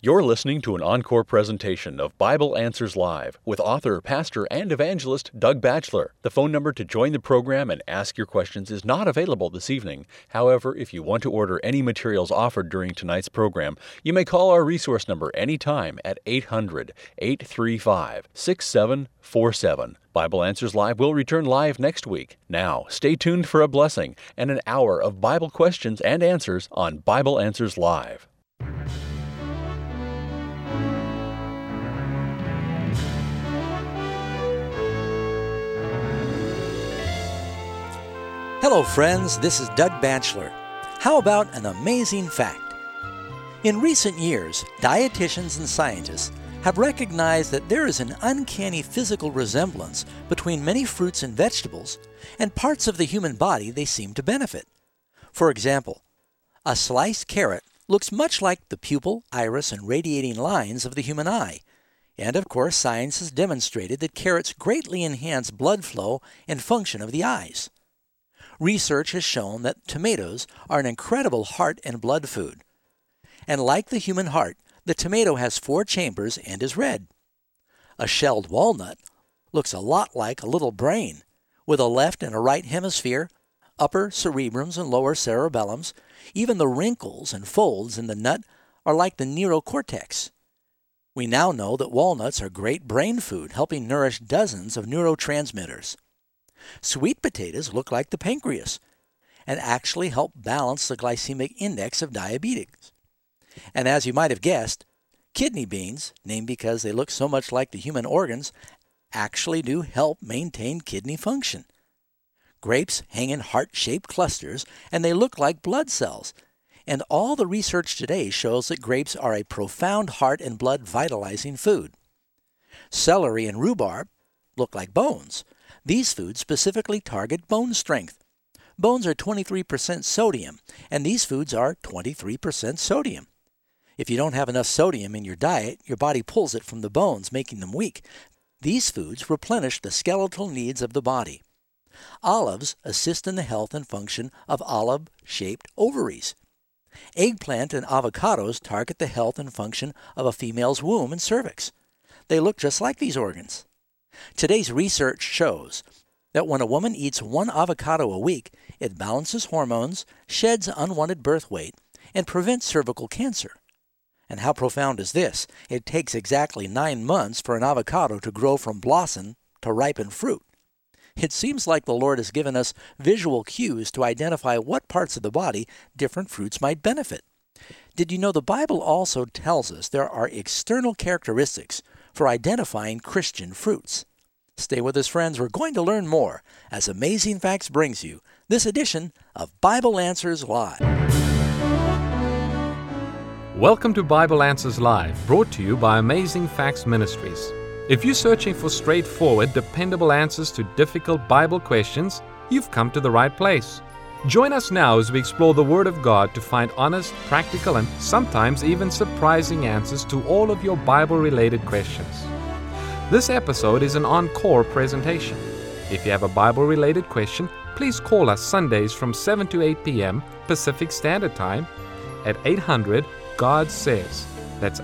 You're listening to an encore presentation of Bible Answers Live with author, pastor, and evangelist Doug Batchelor. The phone number to join the program and ask your questions is not available this evening. However, if you want to order any materials offered during tonight's program, you may call our resource number anytime at 800-835-6747. Bible Answers Live will return live next week. Now, stay tuned for a blessing and an hour of Bible questions and answers on Bible Answers Live. Hello friends, this is Doug Batchelor. How about an amazing fact? In recent years, dietitians and scientists have recognized that there is an uncanny physical resemblance between many fruits and vegetables and parts of the human body they seem to benefit. For example, a sliced carrot looks much like the pupil, iris, and radiating lines of the human eye. And of course, science has demonstrated that carrots greatly enhance blood flow and function of the eyes. Research has shown that tomatoes are an incredible heart and blood food. And like the human heart, the tomato has 4 chambers and is red. A shelled walnut looks a lot like a little brain, with a left and a right hemisphere, upper cerebrums and lower cerebellums. Even the wrinkles and folds in the nut are like the neurocortex. We now know that walnuts are great brain food, helping nourish dozens of neurotransmitters. Sweet potatoes look like the pancreas and actually help balance the glycemic index of diabetics. And as you might have guessed, kidney beans, named because they look so much like the human organs, actually do help maintain kidney function. Grapes hang in heart-shaped clusters, and they look like blood cells. And all the research today shows that grapes are a profound heart and blood vitalizing food. Celery and rhubarb look like bones. These foods specifically target bone strength. Bones are 23% sodium, and these foods are 23% sodium. If you don't have enough sodium in your diet, your body pulls it from the bones, making them weak. These foods replenish the skeletal needs of the body. Olives assist in the health and function of olive-shaped ovaries. Eggplant and avocados target the health and function of a female's womb and cervix. They look just like these organs. Today's research shows that when a woman eats 1 avocado a week, it balances hormones, sheds unwanted birth weight, and prevents cervical cancer. And how profound is this? It takes exactly 9 months for an avocado to grow from blossom to ripen fruit. It seems like the Lord has given us visual cues to identify what parts of the body different fruits might benefit. Did you know the Bible also tells us there are external characteristics for identifying Christian fruits? Stay with us, friends. We're going to learn more as Amazing Facts brings you this edition of Bible Answers Live. Welcome to Bible Answers Live, brought to you by Amazing Facts Ministries. If you're searching for straightforward, dependable answers to difficult Bible questions, you've come to the right place. Join us now as we explore the Word of God to find honest, practical, and sometimes even surprising answers to all of your Bible-related questions. This episode is an encore presentation. If you have a Bible-related question, please call us Sundays from 7 to 8 p.m. Pacific Standard Time at 800-GOD-SAYS. That's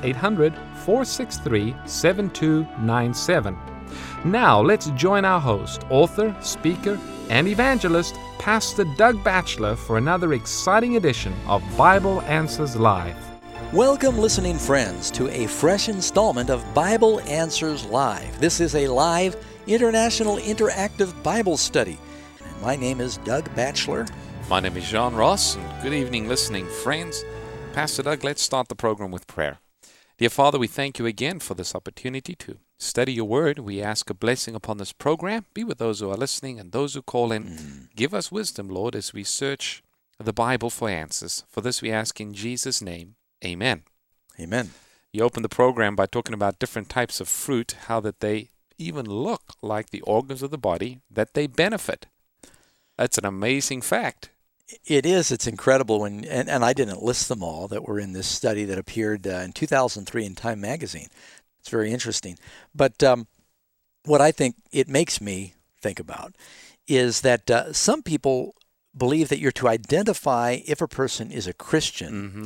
800-463-7297. Now let's join our host, author, speaker, and evangelist, Pastor Doug Batchelor, for another exciting edition of Bible Answers Live. Welcome, listening friends, to a fresh installment of Bible Answers Live. This is a live, international, interactive Bible study. And my name is Doug Batchelor. My name is John Ross, and good evening, listening friends. Pastor Doug, let's start the program with prayer. Dear Father, we thank you again for this opportunity to study your word. We ask a blessing upon this program. Be with those who are listening and those who call in. Give us wisdom, Lord, as we search the Bible for answers. For this we ask in Jesus' name. Amen. Amen. You opened the program by talking about different types of fruit, how that they even look like the organs of the body, that they benefit. That's an amazing fact. It is. It's incredible. And I didn't list them all that were in this study that appeared in 2003 in Time magazine. It's very interesting. But what I think it makes me think about is that some people believe that you're to identify if a person is a Christian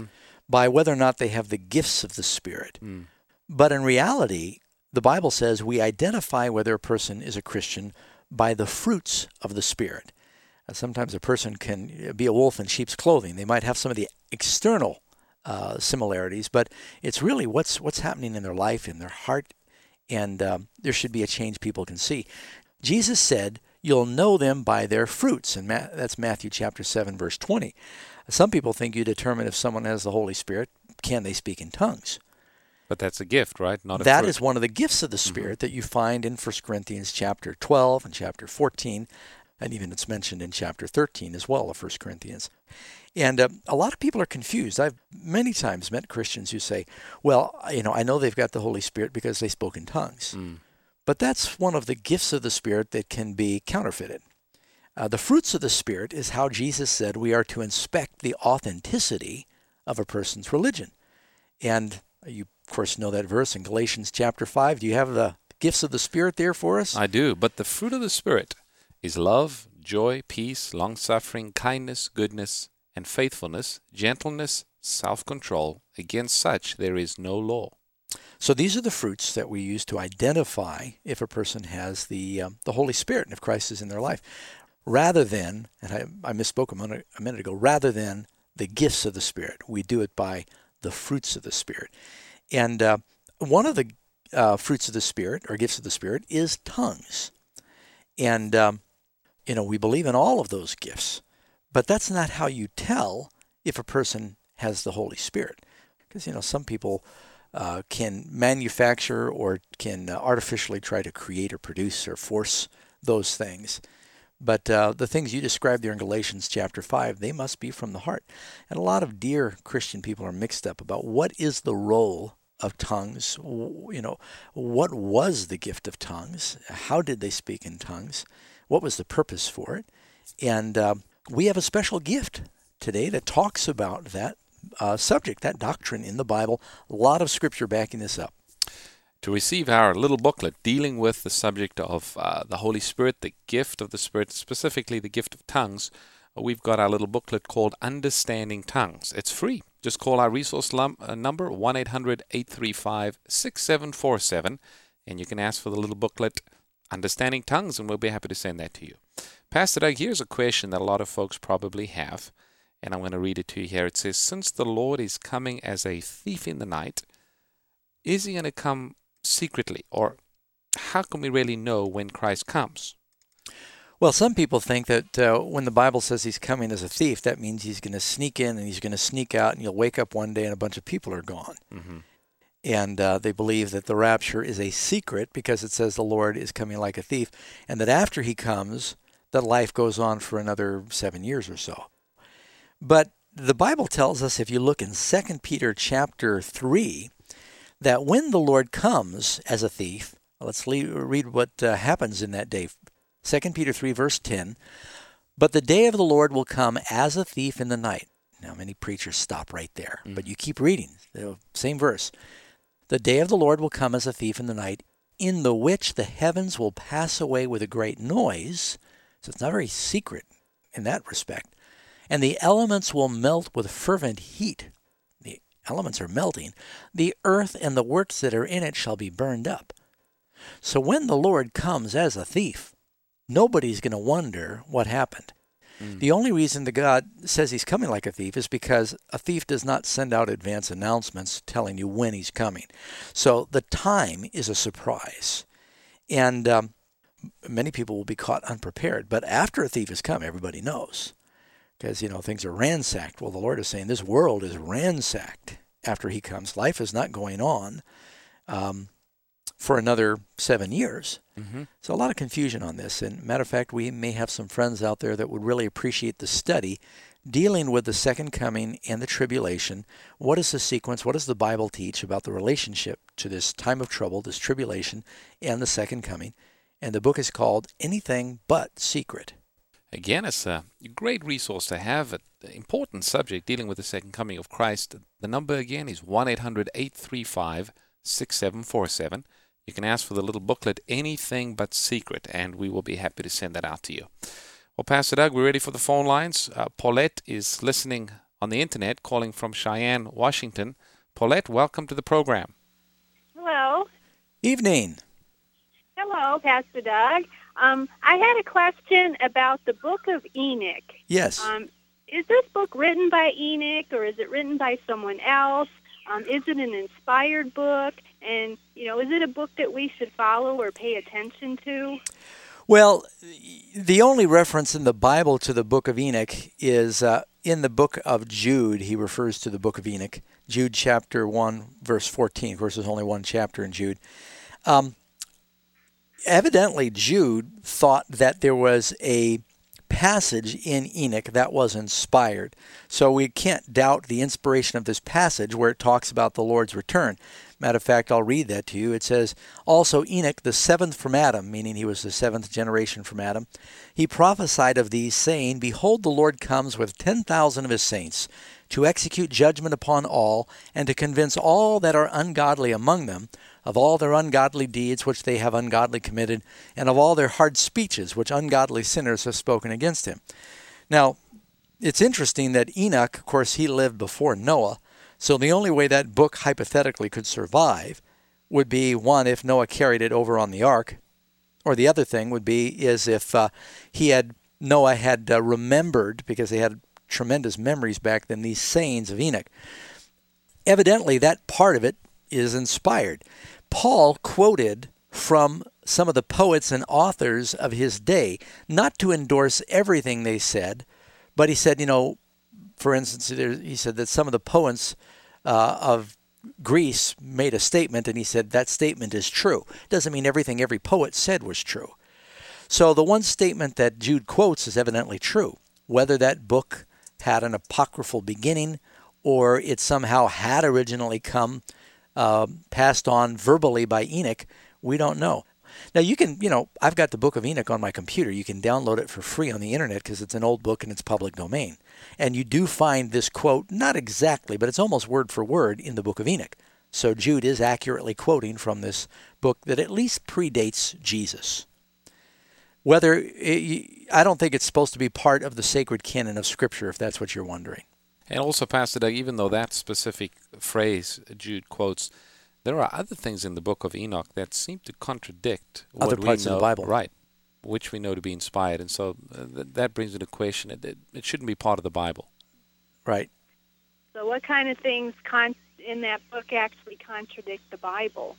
by whether or not they have the gifts of the Spirit. But in reality, the Bible says we identify whether a person is a Christian by the fruits of the Spirit. Sometimes a person can be a wolf in sheep's clothing. They might have some of the external similarities, but it's really what's happening in their life, in their heart, and there should be a change people can see. Jesus said, you'll know them by their fruits, and that's Matthew chapter 7, verse 20. Some people think you determine if someone has the Holy Spirit, can they speak in tongues? But that's a gift, right? Not a That fruit. is one of the gifts of the Spirit that you find in 1 Corinthians chapter 12 and chapter 14, and even it's mentioned in chapter 13 as well of 1 Corinthians. And a lot of people are confused. I've many times met Christians who say, well, I know they've got the Holy Spirit because they spoke in tongues. But that's one of the gifts of the Spirit that can be counterfeited. The fruits of the Spirit is how Jesus said we are to inspect the authenticity of a person's religion. And you, of course, know that verse in Galatians chapter 5. Do you have the gifts of the Spirit there for us? I do. But the fruit of the Spirit is love, joy, peace, long-suffering, kindness, goodness, and faithfulness, gentleness, self-control. Against such there is no law. So these are the fruits that we use to identify if a person has the Holy Spirit and if Christ is in their life. Rather than, and I misspoke a minute ago, rather than the gifts of the Spirit. We do it by the fruits of the Spirit. And one of the fruits of the Spirit, or gifts of the Spirit, is tongues. And, we believe in all of those gifts. But that's not how you tell if a person has the Holy Spirit. Because, some people can manufacture or can artificially try to create or produce or force those things. But the things you described there in Galatians chapter 5, they must be from the heart. And a lot of dear Christian people are mixed up about what is the role of tongues. What was the gift of tongues? How did they speak in tongues? What was the purpose for it? And we have a special gift today that talks about that subject, that doctrine in the Bible. A lot of scripture backing this up. To receive our little booklet dealing with the subject of the Holy Spirit, the gift of the Spirit, specifically the gift of tongues, we've got our little booklet called Understanding Tongues. It's free. Just call our resource number, 1-800-835-6747, and you can ask for the little booklet, Understanding Tongues, and we'll be happy to send that to you. Pastor Doug, here's a question that a lot of folks probably have, and I'm going to read it to you here. It says, since the Lord is coming as a thief in the night, is he going to come secretly, or how can we really know when Christ comes? Well, some people think that when the Bible says he's coming as a thief, that means he's going to sneak in and he's going to sneak out, and you'll wake up one day and a bunch of people are gone. And they believe that the rapture is a secret because it says the Lord is coming like a thief, and that after he comes, that life goes on for another 7 years or so. But the Bible tells us, if you look in 2 Peter chapter 3, that when the Lord comes as a thief, let's read what happens in that day. 2 Peter 3, verse 10, but the day of the Lord will come as a thief in the night. Now, many preachers stop right there, but you keep reading. Same verse. The day of the Lord will come as a thief in the night, in the which the heavens will pass away with a great noise. So it's not very secret in that respect. And the elements will melt with fervent heat. The elements are melting. The earth and the works that are in it shall be burned up. So when the Lord comes as a thief, nobody's going to wonder what happened. The only reason that God says he's coming like a thief is because a thief does not send out advance announcements telling you when he's coming. So the time is a surprise. And many people will be caught unprepared. But after a thief has come, everybody knows. Because, things are ransacked. Well, the Lord is saying this world is ransacked after he comes. Life is not going on for another 7 years. So a lot of confusion on this. And matter of fact, we may have some friends out there that would really appreciate the study dealing with the second coming and the tribulation. What is the sequence? What does the Bible teach about the relationship to this time of trouble, this tribulation, and the second coming? And the book is called Anything But Secret. Again, it's a great resource to have, an important subject dealing with the second coming of Christ. The number again is 1-800-835-6747. You can ask for the little booklet, Anything But Secret, and we will be happy to send that out to you. Well, Pastor Doug, we're ready for the phone lines. Paulette is listening on the internet, calling from Cheyenne, Washington. Paulette, welcome to the program. Hello. Evening. Hello, Pastor Doug. I had a question about the book of Enoch. Yes. Is this book written by Enoch, or is it written by someone else? Is it an inspired book? And, is it a book that we should follow or pay attention to? Well, the only reference in the Bible to the book of Enoch is in the book of Jude. He refers to the book of Enoch. Jude chapter 1, verse 14. Of course, there's only one chapter in Jude. Evidently, Jude thought that there was a passage in Enoch that was inspired. So we can't doubt the inspiration of this passage where it talks about the Lord's return. Matter of fact, I'll read that to you. It says, "Also Enoch, the seventh from Adam," meaning he was the seventh generation from Adam, "he prophesied of these, saying, Behold, the Lord comes with 10,000 of his saints, to execute judgment upon all, and to convince all that are ungodly among them of all their ungodly deeds which they have ungodly committed, and of all their hard speeches which ungodly sinners have spoken against him." Now, it's interesting that Enoch, of course, he lived before Noah, so the only way that book hypothetically could survive would be, one, if Noah carried it over on the ark, or the other thing would be is if Noah had remembered, because they had tremendous memories back then, these sayings of Enoch. Evidently, that part of it is inspired. Paul quoted from some of the poets and authors of his day, not to endorse everything they said, but he said, for instance, he said that some of the poets of Greece made a statement, and he said that statement is true. Doesn't mean everything every poet said was true. So the one statement that Jude quotes is evidently true. Whether that book had an apocryphal beginning or it somehow had originally come passed on verbally by Enoch, we don't know. Now you can, I've got the book of Enoch on my computer. You can download it for free on the internet because it's an old book and it's public domain. And you do find this quote, not exactly, but it's almost word for word in the book of Enoch. So Jude is accurately quoting from this book that at least predates Jesus. I don't think it's supposed to be part of the sacred canon of Scripture, if that's what you're wondering. And also, Pastor Doug, even though that specific phrase Jude quotes, there are other things in the book of Enoch that seem to contradict other what parts we know, of the Bible, right? Which we know to be inspired, and so that brings into question it shouldn't be part of the Bible, right? So, what kind of things in that book actually contradict the Bible?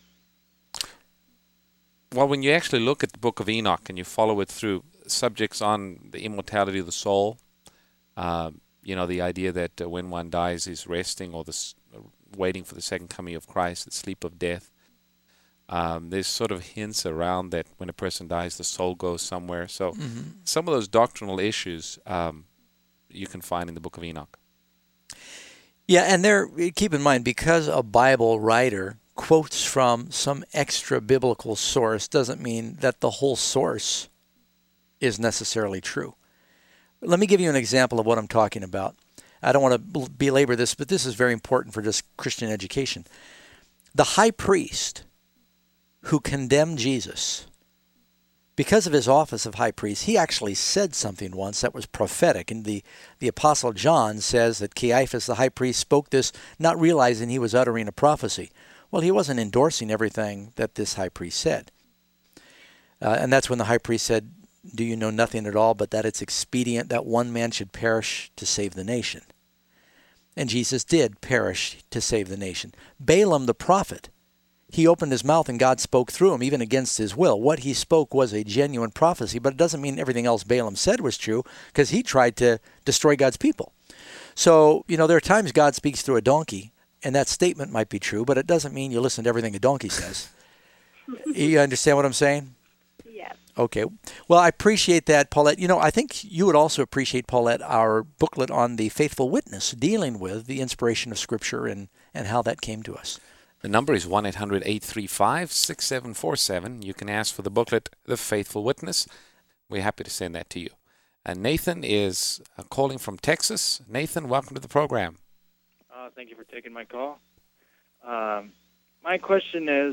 Well, when you actually look at the book of Enoch and you follow it through, subjects on the immortality of the soul, the idea that when one dies he's resting or waiting for the second coming of Christ, the sleep of death. There's sort of hints around that when a person dies, the soul goes somewhere. So some of those doctrinal issues you can find in the book of Enoch. Yeah, and keep in mind, because a Bible writer quotes from some extra biblical source doesn't mean that the whole source is necessarily true. Let me give you an example of what I'm talking about. I don't want to belabor this, but this is very important for just Christian education. The high priest who condemned Jesus, because of his office of high priest, he actually said something once that was prophetic. And the Apostle John says that Caiaphas, the high priest, spoke this not realizing he was uttering a prophecy. Well, he wasn't endorsing everything that this high priest said. And that's when the high priest said, "Do you know nothing at all but that it's expedient that one man should perish to save the nation?" And Jesus did perish to save the nation. Balaam the prophet, he opened his mouth and God spoke through him, even against his will. What he spoke was a genuine prophecy, but it doesn't mean everything else Balaam said was true, because he tried to destroy God's people. So, there are times God speaks through a donkey, and that statement might be true, but it doesn't mean you listen to everything a donkey says. You understand what I'm saying? Yes. Okay. Well, I appreciate that, Paulette. I think you would also appreciate, Paulette, our booklet on the faithful witness, dealing with the inspiration of Scripture and how that came to us. The number is 1-800-835-6747. You can ask for the booklet, The Faithful Witness. We're happy to send that to you. And Nathan is calling from Texas. Nathan, welcome to the program. Thank you for taking my call. My question is,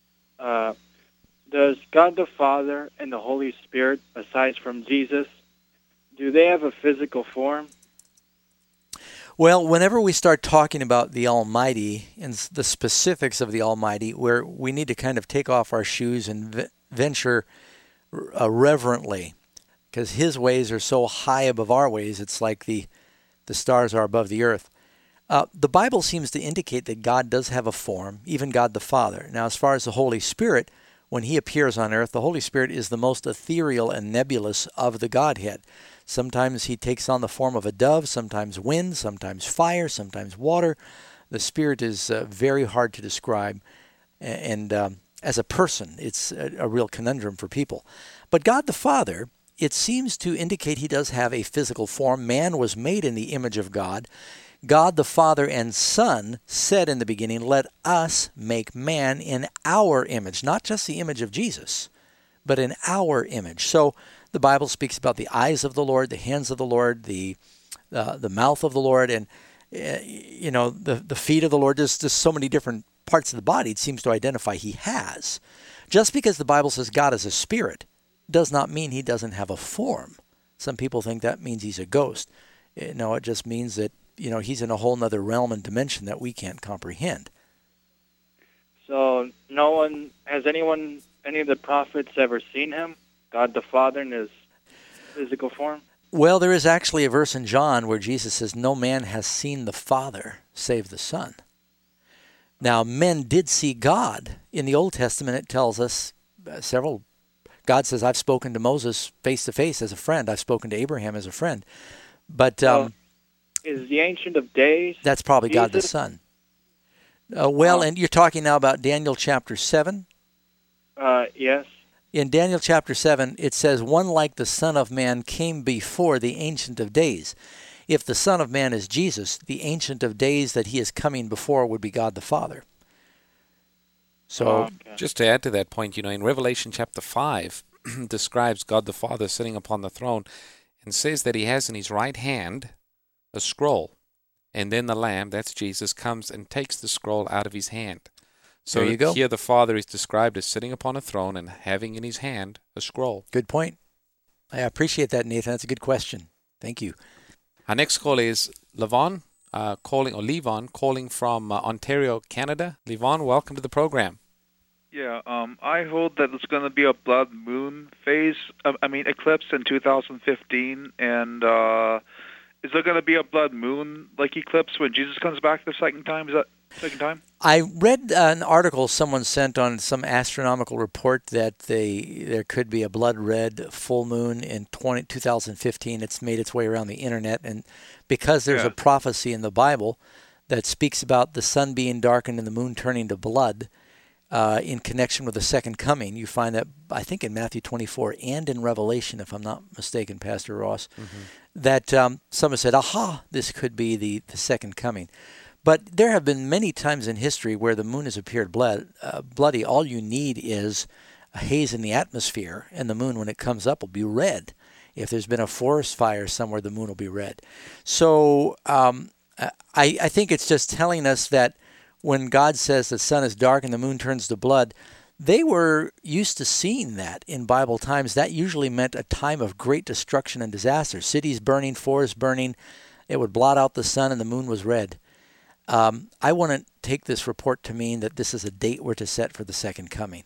does God the Father and the Holy Spirit, aside from Jesus, do they have a physical form? Well, whenever we start talking about the Almighty and the specifics of the Almighty, where we need to kind of take off our shoes and venture reverently, because His ways are so high above our ways, it's like the stars are above the earth. The Bible seems to indicate that God does have a form, even God the Father. Now, as far as the Holy Spirit, when He appears on earth, the Holy Spirit is the most ethereal and nebulous of the Godhead. Sometimes He takes on the form of a dove, sometimes wind, sometimes fire, sometimes water. The Spirit is very hard to describe, and as a person, it's a real conundrum for people. But God the Father, it seems to indicate He does have a physical form. Man was made in the image of God. God the Father and Son said in the beginning, let us make man in our image, not just the image of Jesus, but in our image. So the Bible speaks about the eyes of the Lord, the hands of the Lord, the mouth of the Lord, and the feet of the Lord. There's just so many different parts of the body it seems to identify He has. Just because the Bible says God is a spirit does not mean He doesn't have a form. Some people think that means He's a ghost. No, it just means that He's in a whole other realm and dimension that we can't comprehend. So any of the prophets ever seen Him, God the Father, in His physical form? Well, there is actually a verse in John where Jesus says, no man has seen the Father save the Son. Now, men did see God. In the Old Testament, it tells us God says, I've spoken to Moses face to face as a friend. I've spoken to Abraham as a friend. But is the Ancient of Days? That's probably Jesus? God the Son. And you're talking now about Daniel chapter 7? Yes. In Daniel chapter 7, it says, one like the Son of Man came before the Ancient of Days. If the Son of Man is Jesus, the Ancient of Days that He is coming before would be God the Father. So, just to add to that point, in Revelation chapter 5, describes God the Father sitting upon the throne and says that He has in His right hand a scroll. And then the Lamb, that's Jesus, comes and takes the scroll out of His hand. So there you go. Here the Father is described as sitting upon a throne and having in His hand a scroll. Good point. I appreciate that, Nathan. That's a good question. Thank you. Our next call is Levon calling from Ontario, Canada. Levon, welcome to the program. Yeah, I hold that it's going to be a blood moon eclipse in 2015, and is there going to be a blood moon eclipse when Jesus comes back the second time? Is that second time? I read an article someone sent on some astronomical report that there could be a blood red full moon in 2015. It's made its way around the internet, and because there's a prophecy in the Bible that speaks about the sun being darkened and the moon turning to blood, in connection with the second coming. You find that, I think, in Matthew 24 and in Revelation, if I'm not mistaken, Pastor Ross, that someone said, aha, this could be the second coming. But there have been many times in history where the moon has appeared bloody. All you need is a haze in the atmosphere, and the moon, when it comes up, will be red. If there's been a forest fire somewhere, the moon will be red. So I think it's just telling us that when God says the sun is dark and the moon turns to blood, they were used to seeing that in Bible times. That usually meant a time of great destruction and disaster. Cities burning, forests burning. It would blot out the sun and the moon was red. I want to take this report to mean that this is a date we're to set for the second coming.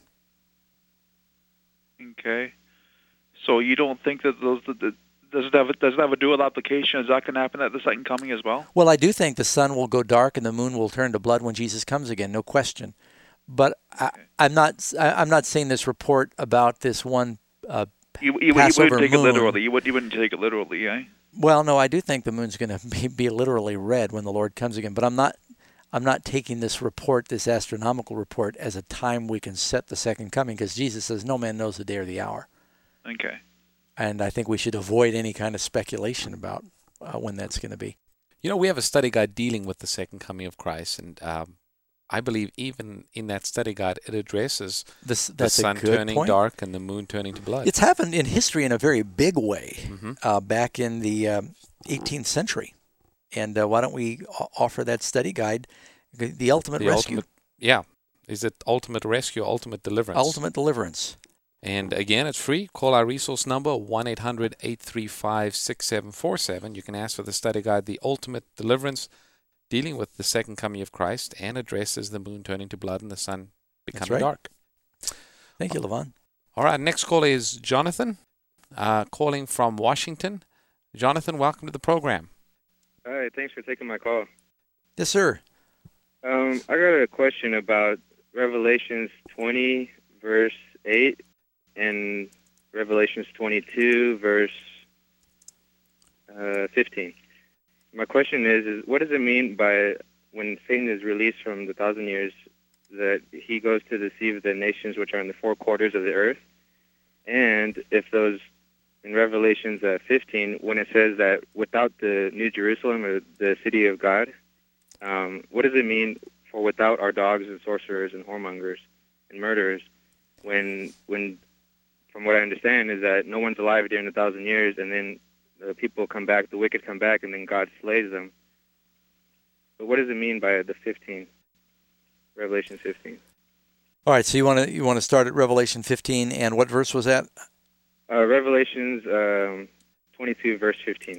Okay. So you don't think that does it have a dual application? Is that going to happen at the second coming as well? Well, I do think the sun will go dark and the moon will turn to blood when Jesus comes again, no question. But I'm not saying this report about this one you Passover wouldn't take moon. it literally. You wouldn't take it literally, eh? Well, no, I do think the moon's going to be literally red when the Lord comes again. But I'm not taking this report, this astronomical report, as a time we can set the second coming, because Jesus says no man knows the day or the hour. Okay. And I think we should avoid any kind of speculation about when that's going to be. We have a study guide dealing with the second coming of Christ, and I believe even in that study guide it addresses the sun turning dark and the moon turning to blood. It's happened in history in a very big way back in the 18th century. And why don't we offer that study guide, The Ultimate Rescue? Is it Ultimate Rescue, Ultimate Deliverance? Ultimate Deliverance. And again, it's free. Call our resource number, 1-800-835-6747. You can ask for the study guide, The Ultimate Deliverance, dealing with the second coming of Christ, and addresses the moon turning to blood and the sun becoming dark. Thank you, Levon. All right, next caller is Jonathan, calling from Washington. Jonathan, welcome to the program. All right, thanks for taking my call. Yes, sir. I got a question about Revelations 20, verse 8, and Revelations 22, verse 15. My question is what does it mean by when Satan is released from the 1,000 years that he goes to deceive the nations which are in the four quarters of the earth? And if those, in Revelations 15, when it says that without the New Jerusalem or the city of God, what does it mean for without our dogs and sorcerers and whoremongers and murderers? When from what I understand is that no one's alive during the 1,000 years, and then the people come back, the wicked come back, and then God slays them. But what does it mean by the 15, Revelation 15? All right, so you want to start at Revelation 15, and what verse was that? Revelations 22, verse 15.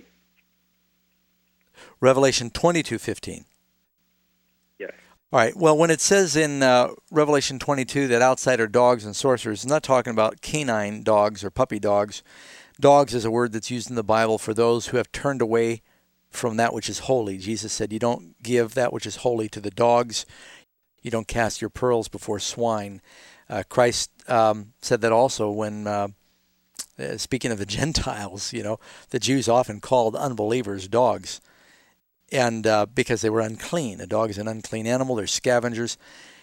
Revelation 22:15. Yes. All right, well, when it says in Revelation 22 that outside are dogs and sorcerers, it's not talking about canine dogs or puppy dogs. Dogs is a word that's used in the Bible for those who have turned away from that which is holy. Jesus said, you don't give that which is holy to the dogs. You don't cast your pearls before swine. Christ said that also when, speaking of the Gentiles, the Jews often called unbelievers dogs, and because they were unclean. A dog is an unclean animal. They're scavengers.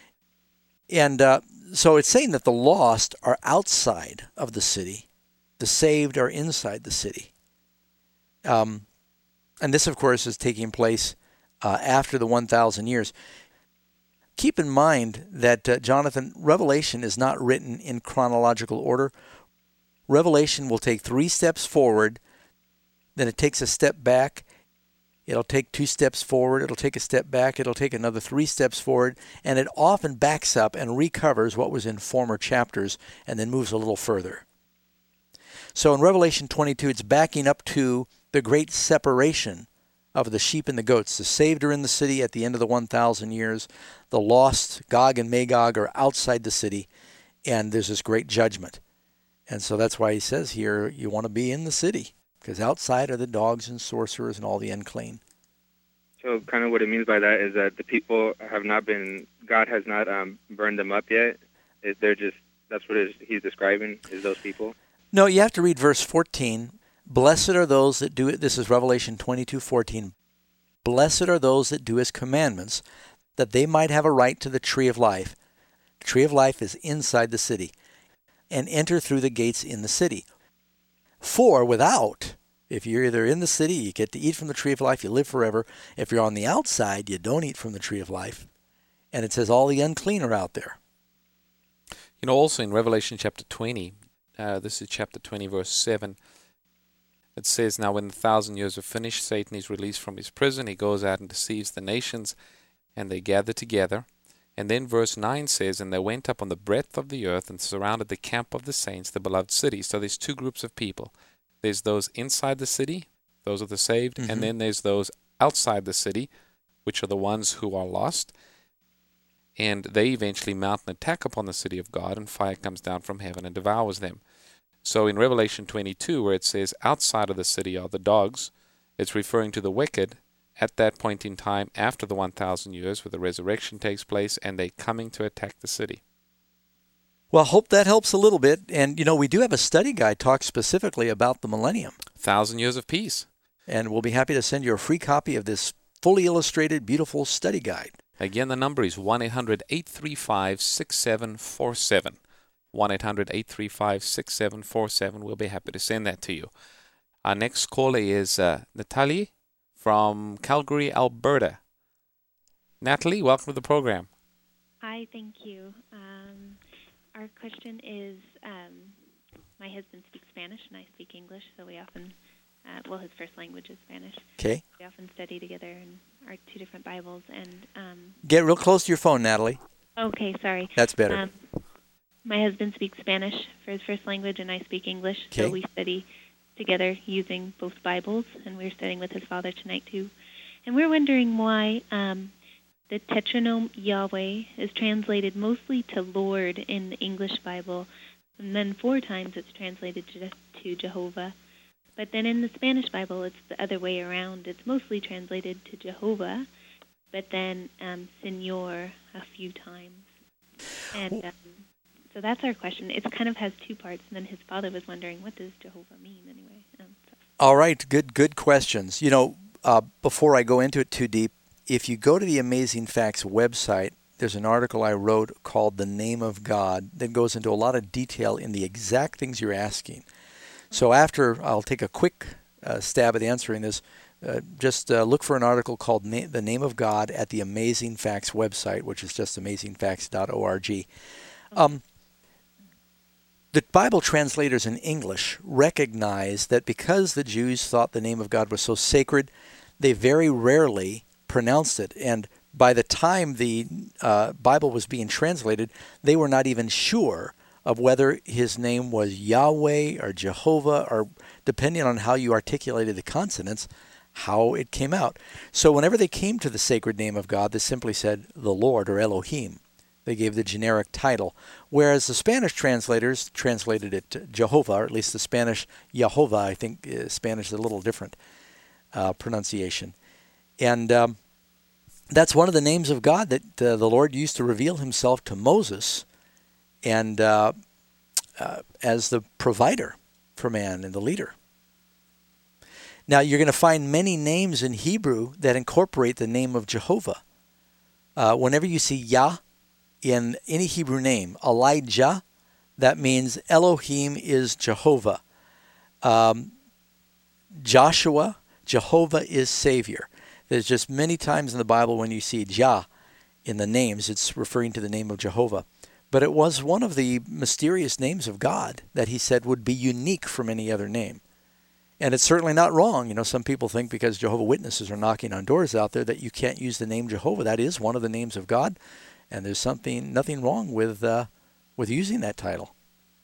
And so it's saying that the lost are outside of the city. The saved are inside the city. And this, of course, is taking place after the 1,000 years. Keep in mind that, Jonathan, Revelation is not written in chronological order. Revelation will take 3 steps forward, then it takes a step back. It'll take 2 steps forward, it'll take a step back, it'll take another 3 steps forward, and it often backs up and recovers what was in former chapters and then moves a little further. So in Revelation 22, it's backing up to the great separation of the sheep and the goats. The saved are in the city at the end of the 1,000 years. The lost, Gog and Magog, are outside the city, and there's this great judgment. And so that's why he says here, you want to be in the city, because outside are the dogs and sorcerers and all the unclean. So kind of what it means by that is that the people have not been, God has not burned them up yet. They're just, that's what he's describing, is those people? No, you have to read verse 14. Blessed are those that do it. This is Revelation 22:14. Blessed are those that do his commandments, that they might have a right to the tree of life. The tree of life is inside the city, and enter through the gates in the city. For without, if you're either in the city, you get to eat from the tree of life, you live forever. If you're on the outside, you don't eat from the tree of life. And it says all the unclean are out there. Also in Revelation chapter 20, this is chapter 20, verse 7, it says, now when the 1,000 years are finished, Satan is released from his prison. He goes out and deceives the nations, and they gather together. And then verse 9 says, and they went up on the breadth of the earth and surrounded the camp of the saints, the beloved city. So there's 2 groups of people. There's those inside the city, those are the saved, and then there's those outside the city, which are the ones who are lost. And they eventually mount an attack upon the city of God, and fire comes down from heaven and devours them. So in Revelation 22, where it says outside of the city are the dogs, it's referring to the wicked at that point in time after the 1,000 years where the resurrection takes place and they're coming to attack the city. Well, hope that helps a little bit. And, we do have a study guide talk specifically about the millennium. 1,000 years of peace. And we'll be happy to send you a free copy of this fully illustrated, beautiful study guide. Again, the number is 1-800-835-6747. 1-800-835-6747. We'll be happy to send that to you. Our next caller is Natalie from Calgary, Alberta. Natalie, welcome to the program. Hi, thank you. Our question is, my husband speaks Spanish and I speak English, so we often, his first language is Spanish. Okay. We often study together in our 2 different Bibles. And get real close to your phone, Natalie. Okay, sorry. That's better. My husband speaks Spanish for his first language, and I speak English, Okay. so we study together using both Bibles, and we're studying with his father tonight, too. And we're wondering why the tetranome Yahweh is translated mostly to Lord in the English Bible, and then 4 times it's translated to Jehovah. But then in the Spanish Bible, it's the other way around. It's mostly translated to Jehovah, but then Señor a few times. And so that's our question. It kind of has 2 parts, and then his father was wondering, what does Jehovah mean anyway? All right, good questions. You know, before I go into it too deep, if you go to the Amazing Facts website, there's an article I wrote called The Name of God that goes into a lot of detail in the exact things you're asking. So after I'll take a quick stab at answering this, just look for an article called The Name of God at the Amazing Facts website, which is just amazingfacts.org. The Bible translators in English recognize that because the Jews thought the name of God was so sacred, they very rarely pronounced it. And by the time the Bible was being translated, they were not even sure of whether his name was Yahweh or Jehovah, or depending on how you articulated the consonants, how it came out. So whenever they came to the sacred name of God, they simply said the Lord or Elohim. They gave the generic title, whereas the Spanish translators translated it Jehovah, or at least the Spanish Yehovah. I think Spanish is a little different pronunciation. And that's one of the names of God that the Lord used to reveal himself to Moses and as the provider for man and the leader. Now, you're going to find many names in Hebrew that incorporate the name of Jehovah. Whenever you see Yah in any Hebrew name, Elijah, that means Elohim is Jehovah. Joshua, Jehovah is Savior. There's just many times in the Bible when you see Jah in the names, it's referring to the name of Jehovah. But it was one of the mysterious names of God that he said would be unique from any other name. And it's certainly not wrong. You know, some people think because Jehovah's Witnesses are knocking on doors out there that you can't use the name Jehovah. That is one of the names of God. And there's nothing wrong with using that title.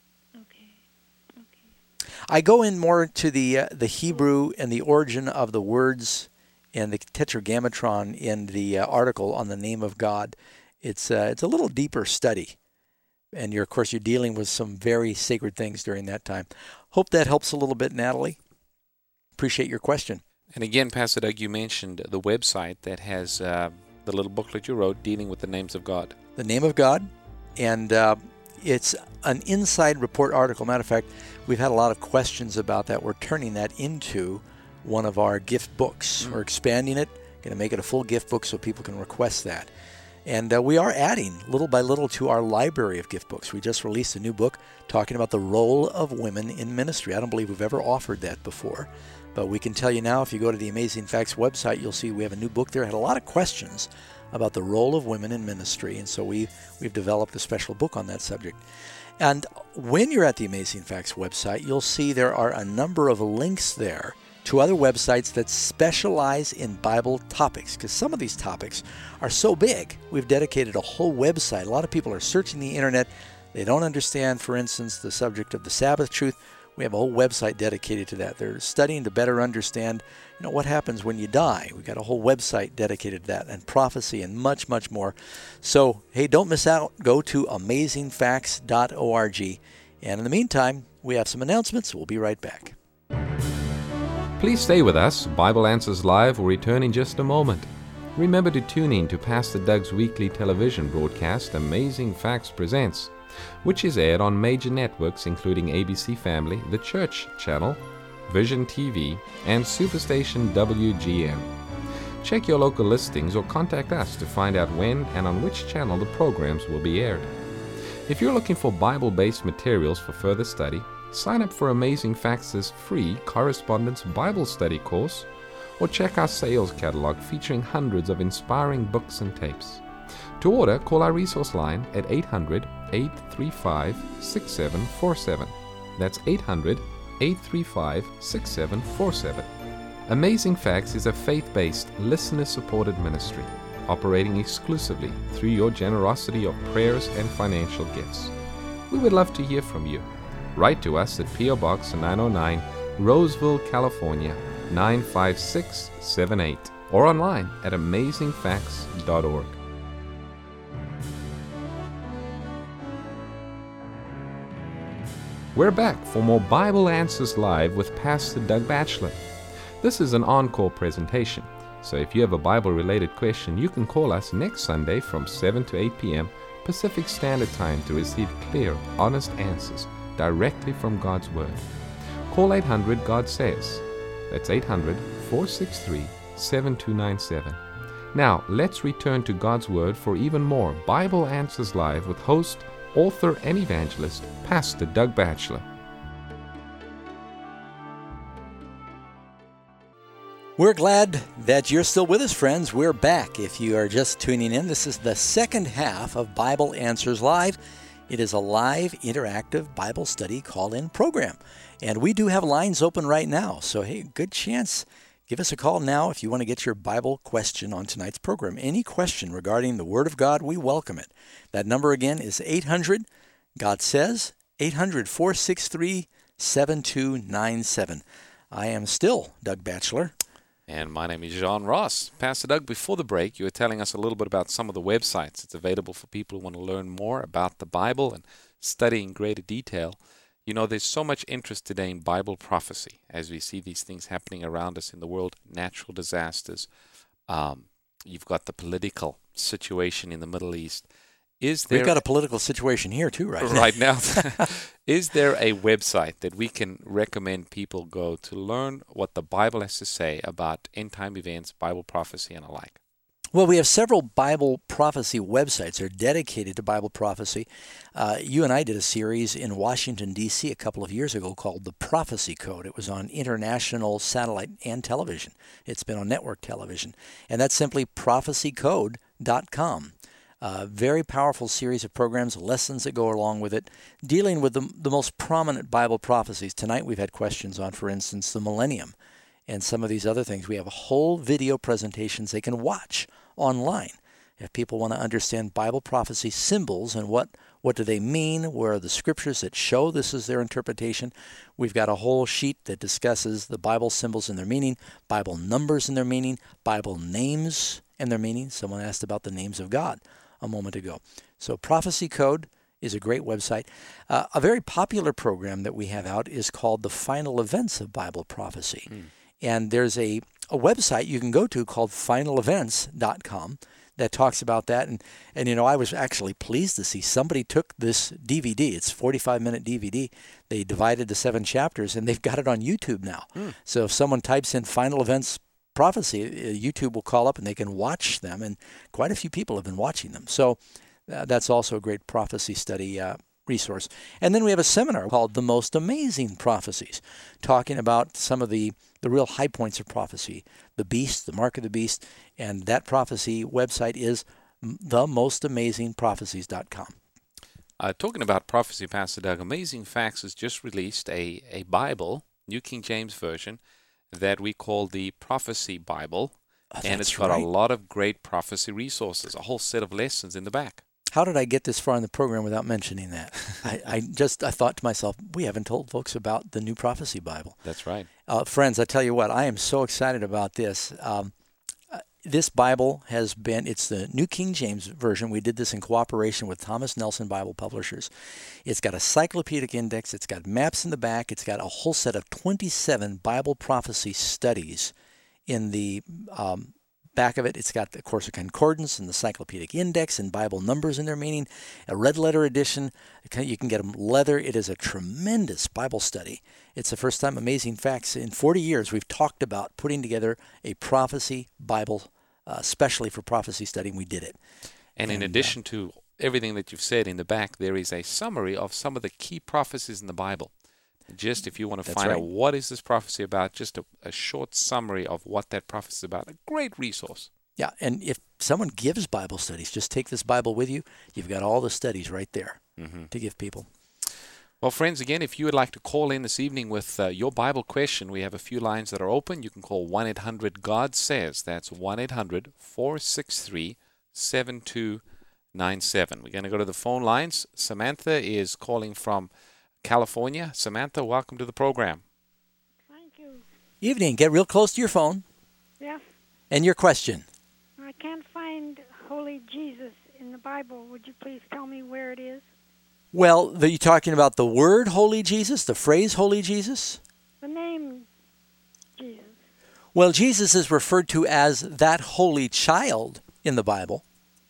Okay. I go in more to the Hebrew and the origin of the words and the tetragrammaton in the article on the name of God. It's a little deeper study, and of course you're dealing with some very sacred things during that time. Hope that helps a little bit, Natalie. Appreciate your question. And again, Pastor Doug, you mentioned the website that has the little booklet you wrote dealing with the names of God. The name of God, and it's an inside report article. Matter of fact, we've had a lot of questions about that. We're turning that into one of our gift books. We're expanding it, going to make it a full gift book so people can request that. And we are adding little by little to our library of gift books. We just released a new book talking about the role of women in ministry. I don't believe we've ever offered that before. But we can tell you now, if you go to the Amazing Facts website, you'll see we have a new book there. It had a lot of questions about the role of women in ministry, and so we've developed a special book on that subject. And when you're at the Amazing Facts website, you'll see there are a number of links there to other websites that specialize in Bible topics, because some of these topics are so big. We've dedicated a whole website. A lot of people are searching the internet. They don't understand, for instance, the subject of the Sabbath truth. We have a whole website dedicated to that. They're studying to better understand, what happens when you die. We've got a whole website dedicated to that, and prophecy and much, much more. So, hey, don't miss out. Go to amazingfacts.org. And in the meantime, we have some announcements. We'll be right back. Please stay with us. Bible Answers Live will return in just a moment. Remember to tune in to Pastor Doug's weekly television broadcast, Amazing Facts Presents, which is aired on major networks including ABC Family, The Church Channel, Vision TV, and Superstation WGN. Check your local listings or contact us to find out when and on which channel the programs will be aired. If you're looking for Bible-based materials for further study, sign up for Amazing Facts' free Correspondence Bible Study course, or check our sales catalog featuring hundreds of inspiring books and tapes. To order, call our resource line at 800-835-6747. That's 800-835-6747. Amazing Facts is a faith-based, listener-supported ministry, operating exclusively through your generosity of prayers and financial gifts. We would love to hear from you. Write to us at P.O. Box 909, Roseville, California, 95678, or online at amazingfacts.org. We're back for more Bible Answers Live with Pastor Doug Batchelor. This is an encore presentation, so if you have a Bible-related question, you can call us next Sunday from 7 to 8 p.m. Pacific Standard Time to receive clear, honest answers directly from God's Word. Call 800-GOD-SAYS. That's 800-463-7297. Now, let's return to God's Word for even more Bible Answers Live with host, author, and evangelist, Pastor Doug Batchelor. We're glad that you're still with us, friends. We're back. If you are just tuning in, this is the second half of Bible Answers Live. It is a live, interactive Bible study call-in program. And we do have lines open right now. So, hey, good chance. Give us a call now if you want to get your Bible question on tonight's program. Any question regarding the Word of God, we welcome it. That number again is 800-GOD-SAYS, 800-463-7297. I am still Doug Batchelor. And my name is John Ross. Pastor Doug, before the break, you were telling us a little bit about some of the websites that's available for people who want to learn more about the Bible and study in greater detail. You know, there's so much interest today in Bible prophecy as we see these things happening around us in the world, natural disasters. You've got the political situation in the Middle East. We've got a political situation here too, right now. Is there a website that we can recommend people go to learn what the Bible has to say about end-time events, Bible prophecy, and alike? Well, we have several Bible prophecy websites that are dedicated to Bible prophecy. You and I did a series in Washington, D.C. a couple of years ago called The Prophecy Code. It was on international satellite and television. It's been on network television. And that's simply prophecycode.com. Very powerful series of programs, lessons that go along with it, dealing with the most prominent Bible prophecies. Tonight we've had questions on, for instance, the millennium and some of these other things. We have whole video presentations they can watch online. If people want to understand Bible prophecy symbols and what do they mean, where are the scriptures that show this is their interpretation, we've got a whole sheet that discusses the Bible symbols and their meaning, Bible numbers and their meaning, Bible names and their meaning. Someone asked about the names of God a moment ago. So Prophecy Code is a great website. A very popular program that we have out is called The Final Events of Bible Prophecy. And there's a website you can go to called finalevents.com that talks about that. And you know, I was actually pleased to see somebody took this DVD. It's a 45-minute DVD. They divided the 7 chapters, and they've got it on YouTube now. So if someone types in Final Events Prophecy, YouTube will call up and they can watch them, and quite a few people have been watching them. So that's also a great prophecy study resource. And then we have a seminar called The Most Amazing Prophecies, talking about some of the real high points of prophecy, the beast, the mark of the beast, and that prophecy website is themostamazingprophecies.com. Talking about prophecy, Pastor Doug, Amazing Facts has just released a Bible, New King James Version, that we call the Prophecy Bible, and it's got a lot of great prophecy resources, a whole set of lessons in the back. How did I get this far in the program without mentioning that? I thought to myself, we haven't told folks about the new Prophecy Bible. That's right. Friends, I tell you what, I am so excited about this. This Bible it's the New King James Version. We did this in cooperation with Thomas Nelson Bible Publishers. It's got a cyclopedic index. It's got maps in the back. It's got a whole set of 27 Bible prophecy studies in the back of it. It's got, of course, a concordance and the cyclopedic index and Bible numbers and their meaning, a red letter edition. You can get them leather. It is a tremendous Bible study. It's the first time Amazing Facts in 40 years we've talked about putting together a prophecy Bible, especially for prophecy study, and we did it. And in addition to everything that you've said in the back, there is a summary of some of the key prophecies in the Bible. Just if you want to find out what is this prophecy about, just a short summary of what that prophecy is about, a great resource. Yeah, and if someone gives Bible studies, just take this Bible with you. You've got all the studies right there to give people. Well, friends, again, if you would like to call in this evening with your Bible question, we have a few lines that are open. You can call 1-800-GOD-SAYS. That's 1-800-463-7297. 888-203-9797. We're going to go to the phone lines. Samantha is calling from California. Samantha, welcome to the program. Thank you. Evening. Get real close to your phone. Yes. And your question. I can't find Holy Jesus in the Bible. Would you please tell me where it is? Well, are you talking about the word Holy Jesus, the phrase Holy Jesus? The name Jesus. Well, Jesus is referred to as that holy child in the Bible.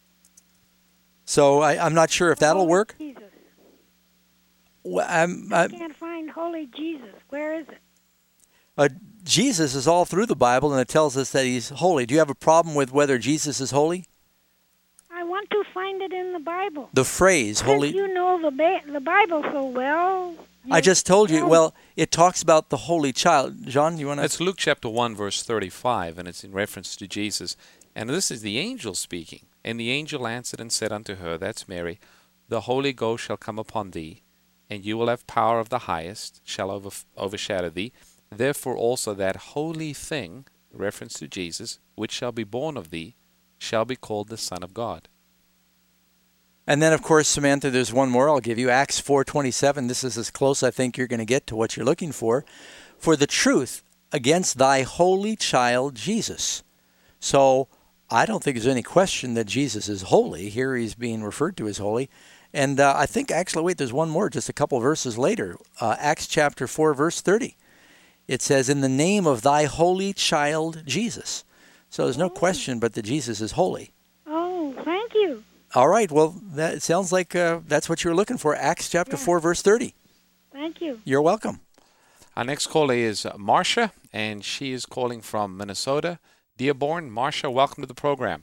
So I'm not sure if that'll work. Jesus. Well, I can't find Holy Jesus. Where is it? Jesus is all through the Bible, and it tells us that he's holy. Do you have a problem with whether Jesus is holy? I want to find it in the Bible. The phrase holy. You know the Bible so well. I just told you. Well, it talks about the holy child. John, you want to? It's Luke chapter 1, verse 35, and it's in reference to Jesus. And this is the angel speaking. And the angel answered and said unto her, that's Mary, the Holy Ghost shall come upon thee, and you will have power of the highest, shall overshadow thee. Therefore also that holy thing, reference to Jesus, which shall be born of thee, shall be called the Son of God. And then, of course, Samantha, there's one more I'll give you. Acts 4:27. This is as close I think you're going to get to what you're looking for. For the truth against thy holy child Jesus. So I don't think there's any question that Jesus is holy. Here he's being referred to as holy. And I think, actually, wait, there's one more, just a couple verses later. Acts chapter 4, verse 30. It says, in the name of thy holy child Jesus. So there's no question but that Jesus is holy. Oh, thank you. All right. Well, that sounds like that's what you were looking for. Acts chapter 4, verse 30. Thank you. You're welcome. Our next caller is Marcia, and she is calling from Minnesota. Dearborn, Marcia, welcome to the program.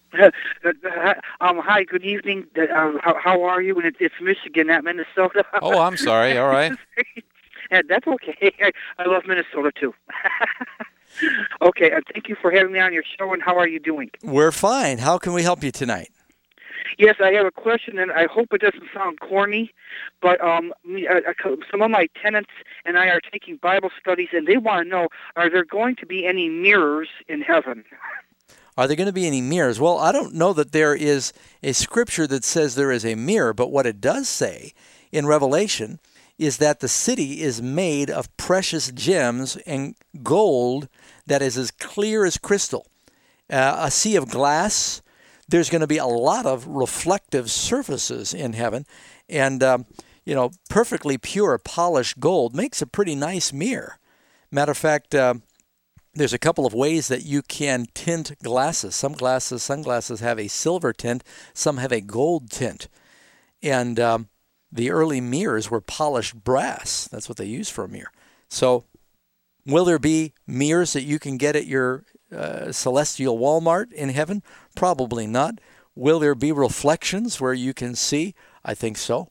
Hi, good evening. How are you? And it's Michigan, not Minnesota. Oh, I'm sorry. All right. That's okay. I love Minnesota, too. Okay, thank you for having me on your show, and how are you doing? We're fine. How can we help you tonight? Yes, I have a question, and I hope it doesn't sound corny, but some of my tenants and I are taking Bible studies, and they want to know, are there going to be any mirrors in heaven? Are there going to be any mirrors? Well, I don't know that there is a scripture that says there is a mirror, but what it does say in Revelation is that the city is made of precious gems and gold that is as clear as crystal. A sea of glass. There's going to be a lot of reflective surfaces in heaven. And, perfectly pure, polished gold makes a pretty nice mirror. Matter of fact, there's a couple of ways that you can tint glasses. Some sunglasses have a silver tint. Some have a gold tint. And the early mirrors were polished brass. That's what they used for a mirror. So will there be mirrors that you can get at your celestial Walmart in heaven? Probably not. Will there be reflections where you can see? I think so.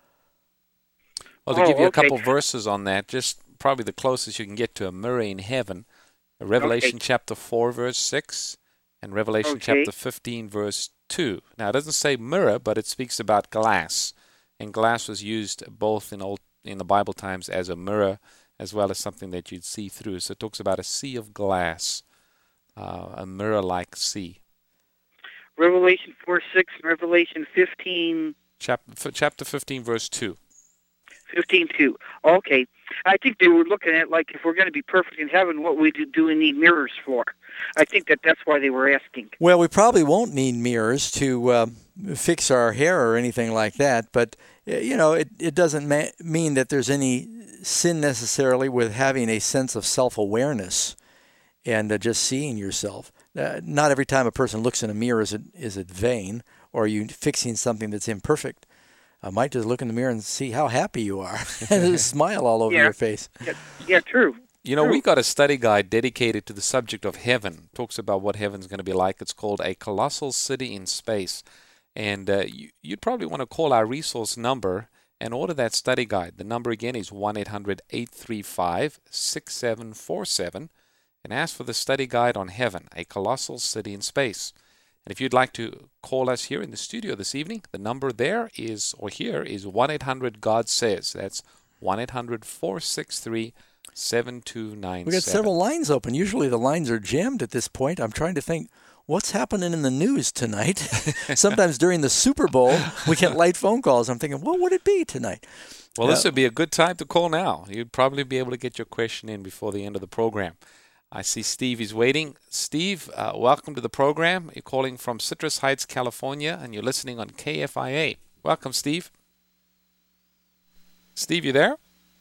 Well, to give you a couple verses on that, just probably the closest you can get to a mirror in heaven, Revelation chapter 4, verse 6, and Revelation chapter 15, verse 2. Now, it doesn't say mirror, but it speaks about glass. And glass was used both in the Bible times as a mirror as well as something that you'd see through. So it talks about a sea of glass, a mirror-like sea. Revelation 4:6, Revelation 15. Chapter 15, verse 2. 15:2. Okay. I think they were looking at, like, if we're going to be perfect in heaven, what do we need mirrors for? I think that's why they were asking. Well, we probably won't need mirrors to fix our hair or anything like that, but, it doesn't mean that there's any sin necessarily with having a sense of self-awareness and just seeing yourself. Not every time a person looks in a mirror is it vain, or are you fixing something that's imperfect. I might just look in the mirror and see how happy you are and a smile all over your face. Yeah, true. We got a study guide dedicated to the subject of heaven. It talks about what heaven's going to be like. It's called A Colossal City in Space. And you'd probably want to call our resource number and order that study guide. The number again is 1-800-835-6747. And ask for the study guide on heaven, A Colossal City in Space. And if you'd like to call us here in the studio this evening, the number there is 1-800-GOD-SAYS. That's 1-800-463-7297. We got several lines open. Usually the lines are jammed at this point. I'm trying to think what's happening in the news tonight? Sometimes during the Super Bowl, we get light phone calls. I'm thinking, what would it be tonight? Well, this would be a good time to call now. You'd probably be able to get your question in before the end of the program. I see Steve is waiting. Steve, welcome to the program. You're calling from Citrus Heights, California, and you're listening on KFIA. Welcome, Steve. Steve, you there?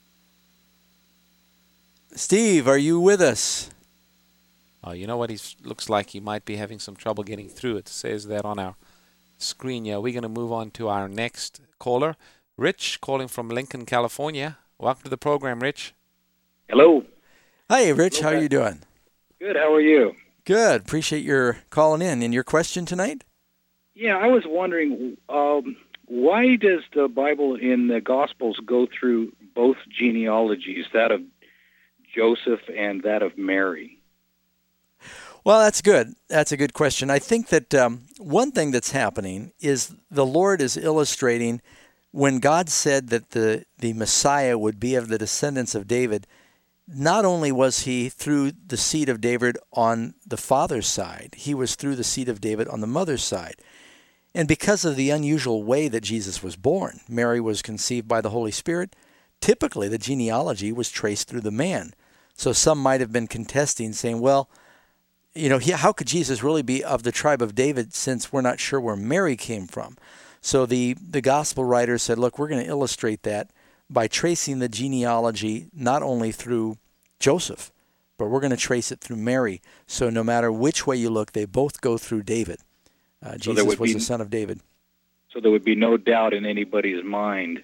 Steve, are you with us? Oh, you know what? He looks like he might be having some trouble getting through. It says that on our screen. Yeah, we're going to move on to our next caller. Rich, calling from Lincoln, California. Welcome to the program, Rich. Hello. Hi, Rich. How are you doing? Good. How are you? Good. Appreciate your calling in. And your question tonight? Yeah, I was wondering, why does the Bible in the Gospels go through both genealogies, that of Joseph and that of Mary? Well, that's good. That's a good question. I think that one thing that's happening is the Lord is illustrating when God said that the Messiah would be of the descendants of David. Not only was he through the seed of David on the father's side, he was through the seed of David on the mother's side. And because of the unusual way that Jesus was born, Mary was conceived by the Holy Spirit, typically the genealogy was traced through the man. So some might have been contesting, saying, well, how could Jesus really be of the tribe of David since we're not sure where Mary came from? So the gospel writer said, look, we're going to illustrate that by tracing the genealogy not only through Joseph, but we're going to trace it through Mary. So no matter which way you look, they both go through David. Jesus was the son of David. So there would be no doubt in anybody's mind,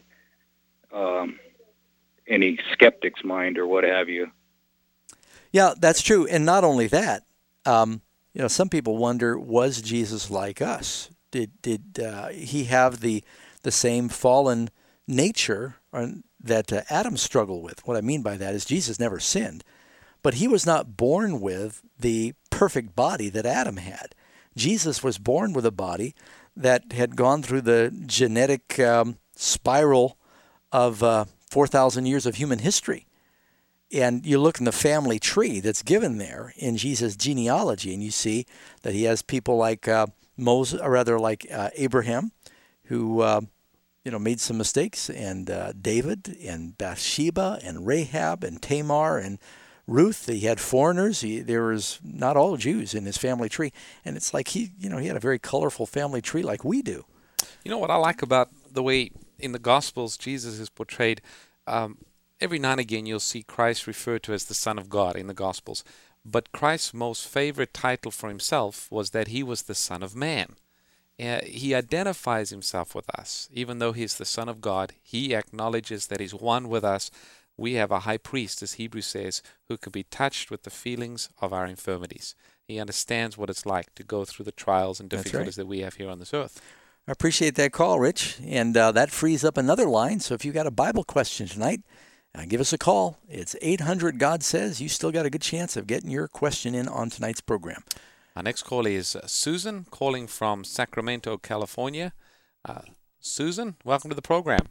any skeptic's mind or what have you. Yeah, that's true. And not only that, some people wonder, was Jesus like us? Did he have the same fallen nature that Adam struggled with? What I mean by that is Jesus never sinned, but he was not born with the perfect body that Adam had. Jesus was born with a body that had gone through the genetic spiral of 4,000 years of human history. And you look in the family tree that's given there in Jesus' genealogy, and you see that he has people like Abraham, who made some mistakes, and David, and Bathsheba, and Rahab, and Tamar, and Ruth. He had foreigners. There was not all Jews in his family tree, and it's like he had a very colorful family tree like we do. You know what I like about the way in the Gospels Jesus is portrayed? Every now and again you'll see Christ referred to as the Son of God in the Gospels. But Christ's most favorite title for himself was that he was the Son of Man. He identifies himself with us. Even though he's the Son of God, he acknowledges that he's one with us. We have a high priest, as Hebrews says, who can be touched with the feelings of our infirmities. He understands what it's like to go through the trials and difficulties that we have here on this earth. I appreciate that call, Rich. And that frees up another line. So if you've got a Bible question tonight, give us a call. It's 800-GOD-SAYS. You still got a good chance of getting your question in on tonight's program. Our next call is Susan, calling from Sacramento, California. Susan, welcome to the program.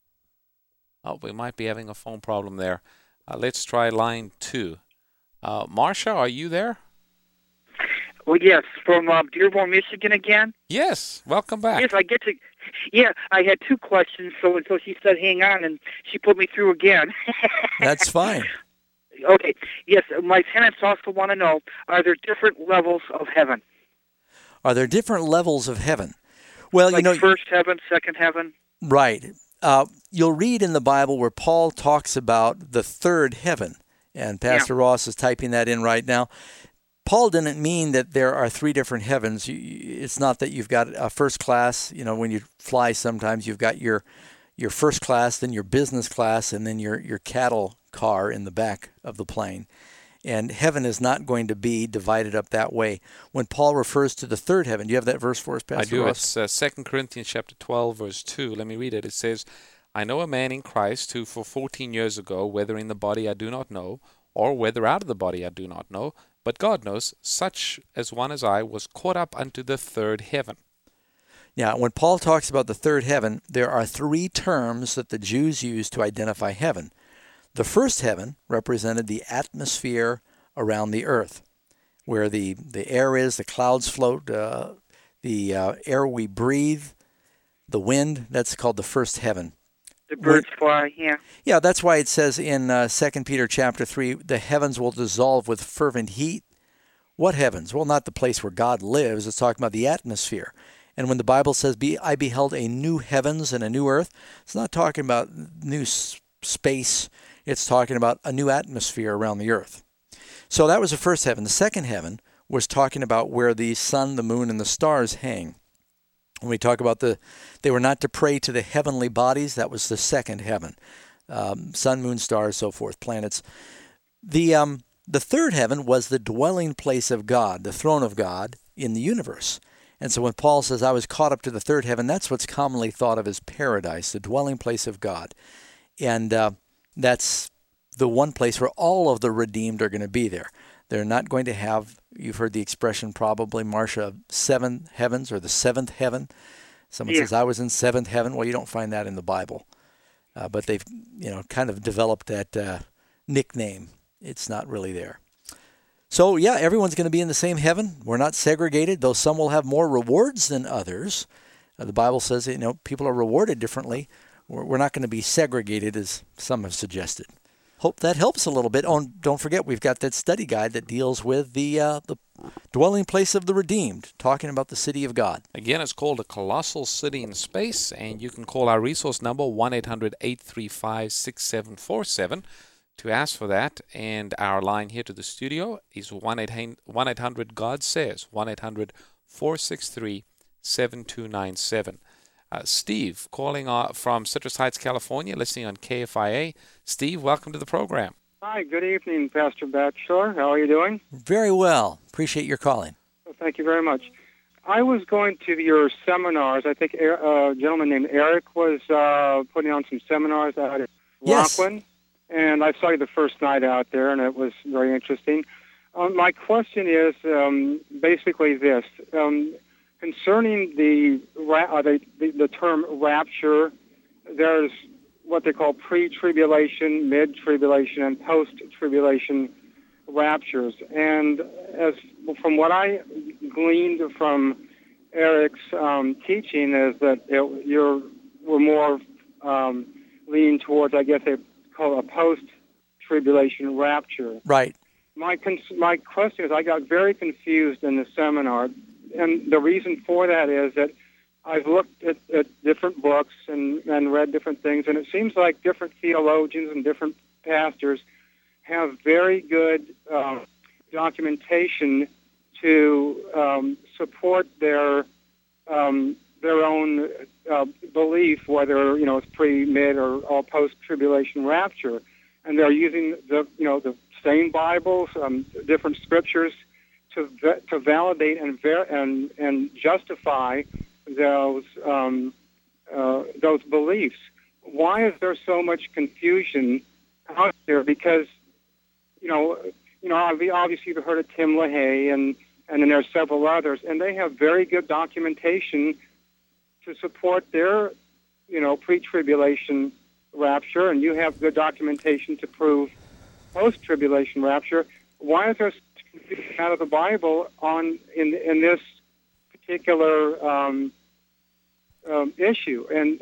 Oh, we might be having a phone problem there. Let's try line 2. Marcia, are you there? Well, yes, from Dearborn, Michigan again. Yes, welcome back. Yes, I get to. Yeah, I had 2 questions, so she said hang on, and she put me through again. That's fine. Okay, yes, my tenants also want to know, are there different levels of heaven? Are there different levels of heaven? Well, like first heaven, second heaven? Right. You'll read in the Bible where Paul talks about the third heaven, and Pastor Ross is typing that in right now. Paul didn't mean that there are 3 different heavens. It's not that you've got a first class. When you fly sometimes you've got your first class, then your business class, and then your cattle car in the back of the plane. And heaven is not going to be divided up that way. When Paul refers to the third heaven, do you have that verse for us, Pastor Ross? I do. It's 2 Corinthians chapter 12, verse 2. Let me read it. It says, I know a man in Christ who for 14 years ago, whether in the body I do not know, or whether out of the body I do not know, but God knows, such as one as I was caught up unto the third heaven. Now, when Paul talks about the third heaven, there are 3 terms that the Jews use to identify heaven. The first heaven represented the atmosphere around the earth. where the air is, the clouds float, the air we breathe, the wind, that's called the first heaven. The birds fly, yeah. Yeah, that's why it says in 2 Peter chapter 3, the heavens will dissolve with fervent heat. What heavens? Well, not the place where God lives. It's talking about the atmosphere. And when the Bible says, I beheld a new heavens and a new earth, it's not talking about new space. It's talking about a new atmosphere around the earth. So that was the first heaven. The second heaven was talking about where the sun, the moon, and the stars hang. When we talk about they were not to pray to the heavenly bodies, that was the second heaven. Sun, moon, stars, so forth, planets. The third heaven was the dwelling place of God, the throne of God in the universe. And so when Paul says, I was caught up to the third heaven, that's what's commonly thought of as paradise, the dwelling place of God. And that's the one place where all of the redeemed are going to be there. They're not going to have, you've heard the expression probably, Marcia, 7 heavens or the seventh heaven. Someone says, I was in seventh heaven. Well, you don't find that in the Bible. But they've, kind of developed that nickname. It's not really there. So, yeah, everyone's going to be in the same heaven. We're not segregated, though some will have more rewards than others. The Bible says, people are rewarded differently. We're not going to be segregated, as some have suggested. Hope that helps a little bit. Oh, and don't forget, we've got that study guide that deals with the dwelling place of the redeemed, talking about the city of God. Again, it's called A Colossal City in Space, and you can call our resource number 1-800-835-6747 to ask for that. And our line here to the studio is 1-800-God-SAYS, 1-800-463-7297. Steve, calling from Citrus Heights, California, listening on KFIA. Steve, welcome to the program. Hi, good evening, Pastor Batchelor. How are you doing? Very well. Appreciate your calling. Well, thank you very much. I was going to your seminars. I think a gentleman named Eric was putting on some seminars out at Rockland. Yes. And I saw you the first night out there, and it was very interesting. My question is basically this. Concerning the term rapture, there's what they call pre-tribulation, mid-tribulation, and post-tribulation raptures. And from what I gleaned from Eric's teaching is that we're more leaning towards, I guess they call it a post-tribulation rapture. Right. My question is, I got very confused in the seminar. And the reason for that is that I've looked at different books and read different things, and it seems like different theologians and different pastors have very good documentation to support their own belief, whether it's pre, mid, or post-tribulation rapture, and they're using the same Bibles, different scriptures to validate and justify those beliefs. Why is there so much confusion out there? Because obviously you've heard of Tim LaHaye, and then there's several others, and they have very good documentation to support their pre-tribulation rapture, and you have good documentation to prove post-tribulation rapture. Why is there confusion out of the Bible in this particular issue? And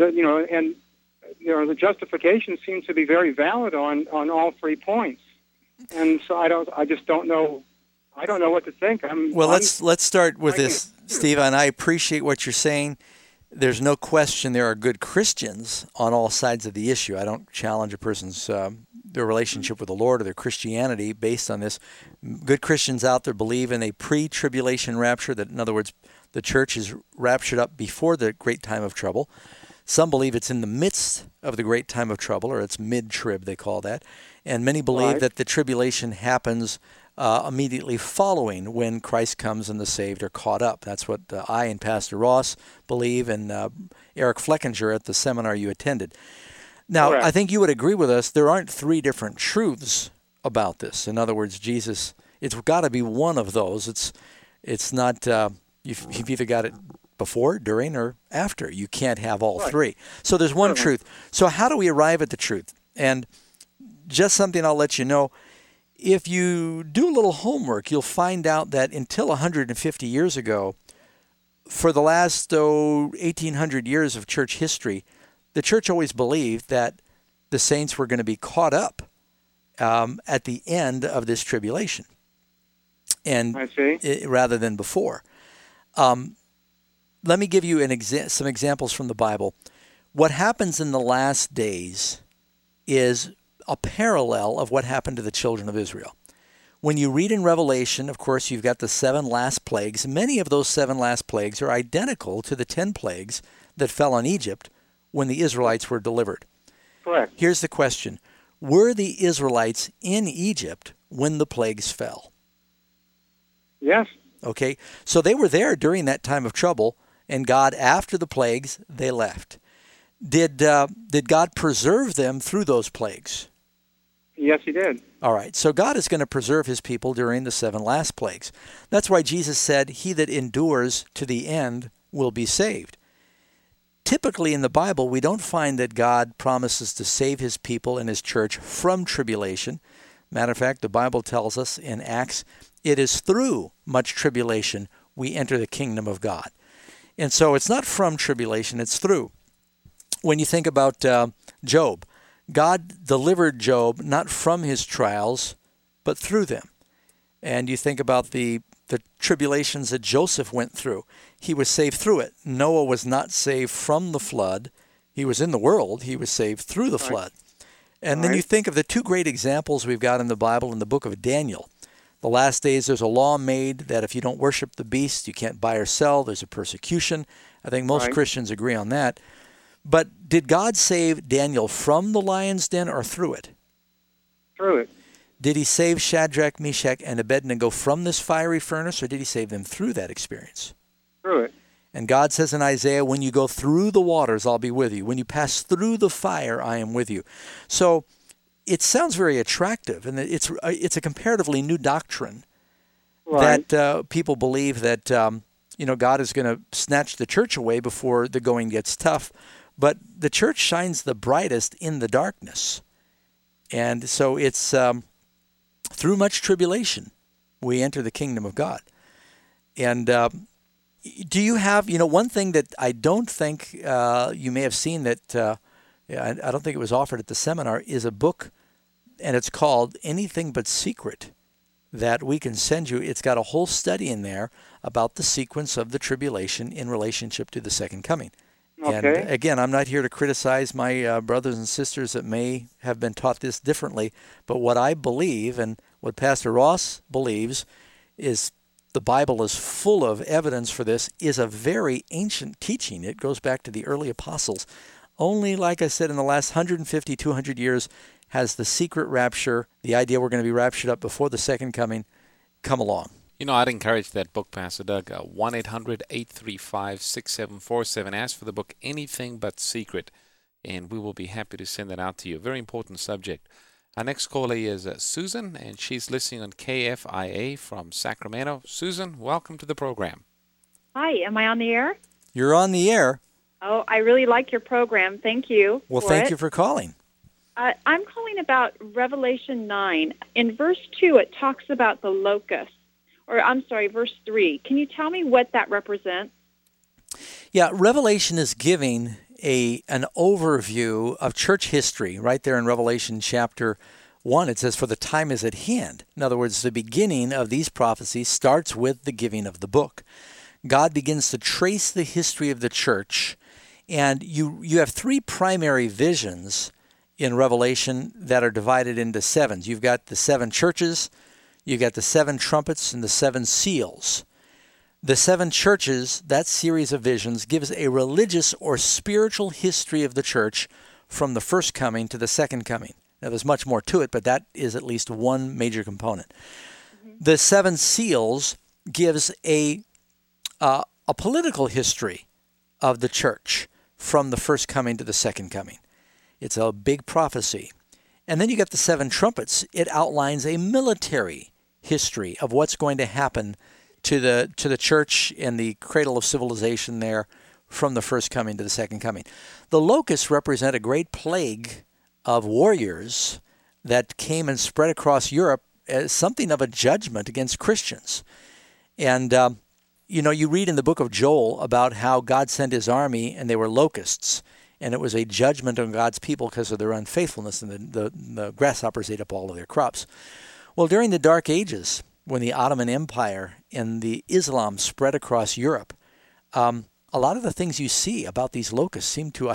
the justification seems to be very valid on all 3 points. And so I just don't know. I don't know what to think. Let's start with this, Steve. And I appreciate what you're saying. There's no question there are good Christians on all sides of the issue. I don't challenge a person's their relationship with the Lord or their Christianity based on this. Good Christians out there believe in a pre-tribulation rapture, that in other words, the church is raptured up before the great time of trouble. Some believe it's in the midst of the great time of trouble, or it's mid-trib, they call that. And many believe that the tribulation happens immediately following when Christ comes and the saved are caught up. That's what I and Pastor Ross believe, and Eric Fleckinger at the seminar you attended. Now, correct. I think you would agree with us, there aren't 3 different truths about this. In other words, Jesus, it's got to be one of those. It's not, you've either got it before, during, or after. You can't have all 3. So there's one truth. So how do we arrive at the truth? And just something I'll let you know, if you do a little homework, you'll find out that until 150 years ago, for the last 1,800 years of church history, the church always believed that the saints were going to be caught up at the end of this tribulation, and I see. Rather than before. Let me give you some examples from the Bible. What happens in the last days is a parallel of what happened to the children of Israel. When you read in Revelation, of course, you've got the 7 last plagues. Many of those 7 last plagues are identical to the 10 plagues that fell on Egypt when the Israelites were delivered. Correct. Here's the question. Were the Israelites in Egypt when the plagues fell? Yes. Okay, so they were there during that time of trouble, and God, after the plagues, they left. Did God preserve them through those plagues? Yes, he did. All right, so God is going to preserve his people during the 7 last plagues. That's why Jesus said, he that endures to the end will be saved. Typically in the Bible, we don't find that God promises to save his people and his church from tribulation. Matter of fact, the Bible tells us in Acts, it is through much tribulation we enter the kingdom of God. And so it's not from tribulation, it's through. When you think about Job, God delivered Job not from his trials, but through them. And you think about the tribulations that Joseph went through. He was saved through it. Noah was not saved from the flood. He was in the world. He was saved through the flood. And then you think of the 2 great examples we've got in the Bible in the book of Daniel. The last days, there's a law made that if you don't worship the beast, you can't buy or sell. There's a persecution. I think most Christians agree on that. But did God save Daniel from the lion's den or through it? Through it. Did he save Shadrach, Meshach, and Abednego from this fiery furnace, or did he save them through that experience? Through it. And God says in Isaiah, when you go through the waters, I'll be with you. When you pass through the fire, I am with you. So it sounds very attractive, and it's a comparatively new doctrine that people believe that God is going to snatch the church away before the going gets tough. But the church shines the brightest in the darkness. And so it's through much tribulation we enter the kingdom of God. And do you have, one thing that I don't think you may have seen that I don't think it was offered at the seminar is a book, and it's called Anything But Secret, that we can send you. It's got a whole study in there about the sequence of the tribulation in relationship to the second coming. Okay. And again, I'm not here to criticize my brothers and sisters that may have been taught this differently, but what I believe and what Pastor Ross believes is the Bible is full of evidence for this, is a very ancient teaching. It goes back to the early apostles. Only, like I said, in the last 150, 200 years has the secret rapture, the idea we're going to be raptured up before the second coming, come along. I'd encourage that book, Pastor Doug. 1-800-835-6747. Ask for the book Anything But Secret, and we will be happy to send that out to you. Very important subject. Our next caller is Susan, and she's listening on KFIA from Sacramento. Susan, welcome to the program. Hi, am I on the air? You're on the air. Oh, I really like your program. Thank you. Well, thank you for calling. I'm calling about Revelation 9. In verse 2, it talks about the locusts. Verse 3. Can you tell me what that represents? Yeah, Revelation is giving an overview of church history. Right there in Revelation chapter 1, it says, for the time is at hand. In other words, the beginning of these prophecies starts with the giving of the book. God begins to trace the history of the church, and you have 3 primary visions in Revelation that are divided into 7s. You've got the 7 churches, you've got the 7 trumpets, and the 7 seals. The 7 churches, that series of visions, gives a religious or spiritual history of the church from the first coming to the second coming. Now, there's much more to it, but that is at least one major component. Mm-hmm. The 7 seals gives a political history of the church from the first coming to the second coming. It's a big prophecy. And then you got the 7 trumpets. It outlines a military history of what's going to happen to the church in the cradle of civilization there from the first coming to the second coming. The locusts represent a great plague of warriors that came and spread across Europe as something of a judgment against Christians. And, you read in the book of Joel about how God sent his army and they were locusts. And it was a judgment on God's people because of their unfaithfulness, and the grasshoppers ate up all of their crops. Well, during the Dark Ages, when the Ottoman Empire and the Islam spread across Europe, a lot of the things you see about these locusts seem to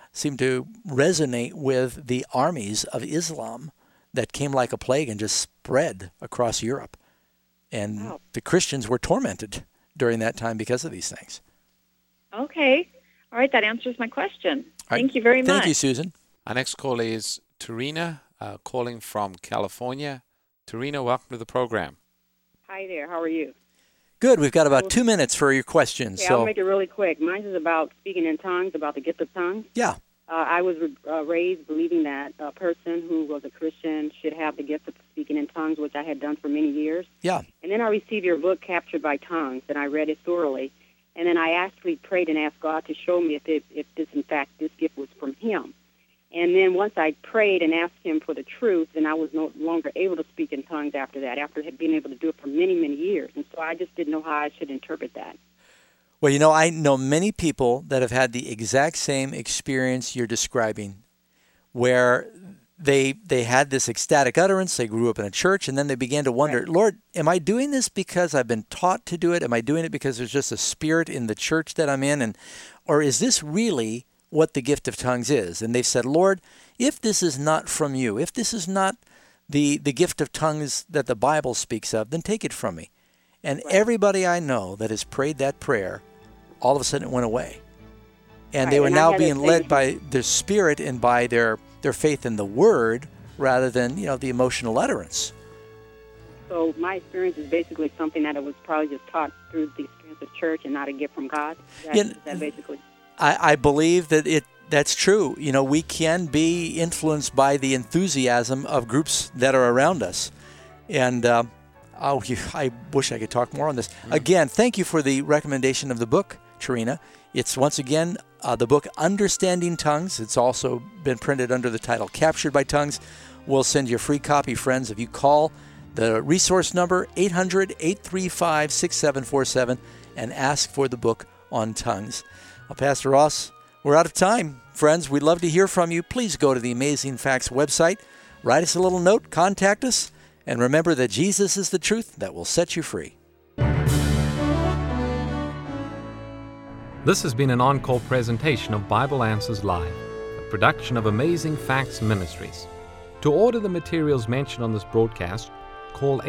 resonate with the armies of Islam that came like a plague and just spread across Europe. And the Christians were tormented during that time because of these things. Okay. All right, that answers my question. Right. Thank you very much. Thank you, Susan. Our next caller is Tarina, calling from California. Tarina, welcome to the program. Hi there. How are you? Good. We've got about 2 minutes for your questions. Okay, I'll make it really quick. Mine is about speaking in tongues, about the gift of tongues. Yeah. I was raised believing that a person who was a Christian should have the gift of speaking in tongues, which I had done for many years. Yeah. And then I received your book, Captured by Tongues, and I read it thoroughly. And then I actually prayed and asked God to show me if this, in fact, this gift was from him. And then once I prayed and asked him for the truth, then I was no longer able to speak in tongues after that, after being able to do it for many, many years. And so I just didn't know how I should interpret that. Well, I know many people that have had the exact same experience you're describing, where they had this ecstatic utterance, they grew up in a church, and then they began to wonder, Lord, am I doing this because I've been taught to do it? Am I doing it because there's just a spirit in the church that I'm in? Or is this really what the gift of tongues is? And they've said, Lord, if this is not from you, if this is not the gift of tongues that the Bible speaks of, then take it from me. And everybody I know that has prayed that prayer, all of a sudden it went away. And they were now being led by their spirit and by their faith in the Word rather than, the emotional utterance. So my experience is basically something that it was probably just taught through the experience of church and not a gift from God? Is that basically? I believe that that's true. We can be influenced by the enthusiasm of groups that are around us. And I wish I could talk more on this. Again, thank you for the recommendation of the book, Tarina. It's once again the book Understanding Tongues. It's also been printed under the title Captured by Tongues. We'll send you a free copy, friends, if you call the resource number 800-835-6747 and ask for the book on tongues. Well, Pastor Ross, we're out of time. Friends, we'd love to hear from you. Please go to the Amazing Facts website, write us a little note, contact us, and remember that Jesus is the truth that will set you free. This has been an on-call presentation of Bible Answers Live, a production of Amazing Facts Ministries. To order the materials mentioned on this broadcast, call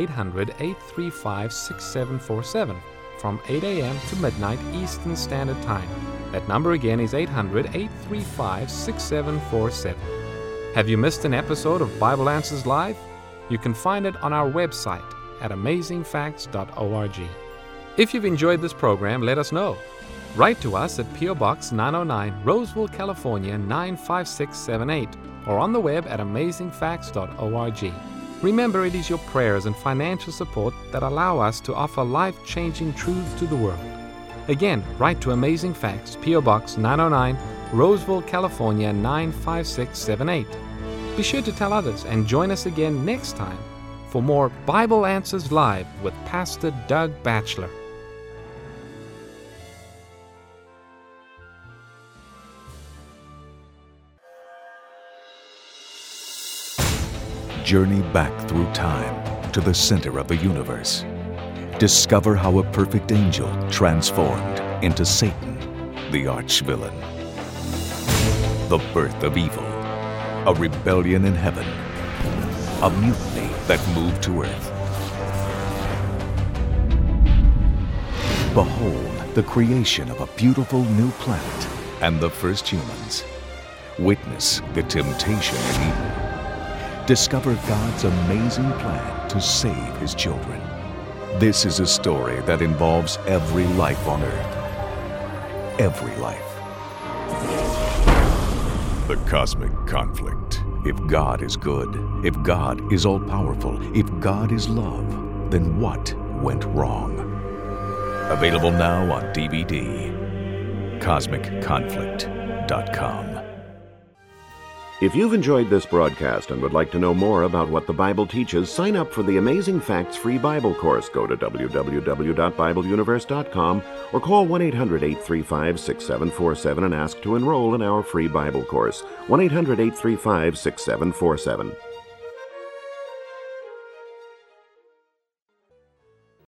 800-835-6747 from 8 a.m. to midnight Eastern Standard Time. That number again is 800-835-6747. Have you missed an episode of Bible Answers Live? You can find it on our website at amazingfacts.org. If you've enjoyed this program, let us know. Write to us at P.O. Box 909, Roseville, California 95678, or on the web at amazingfacts.org. Remember, it is your prayers and financial support that allow us to offer life-changing truths to the world. Again, write to Amazing Facts, P.O. Box 909, Roseville, California 95678. Be sure to tell others and join us again next time for more Bible Answers Live with Pastor Doug Batchelor. Journey back through time to the center of the universe. Discover how a perfect angel transformed into Satan, the arch-villain. The birth of evil, a rebellion in heaven, a mutiny that moved to earth. Behold the creation of a beautiful new planet and the first humans. Witness the temptation in Eden. Discover God's amazing plan to save His children. This is a story that involves every life on earth. Every life. The Cosmic Conflict. If God is good, if God is all-powerful, if God is love, then what went wrong? Available now on DVD. CosmicConflict.com. If you've enjoyed this broadcast and would like to know more about what the Bible teaches, sign up for the Amazing Facts free Bible course. Go to www.bibleuniverse.com or call 1-800-835-6747 and ask to enroll in our free Bible course. 1-800-835-6747.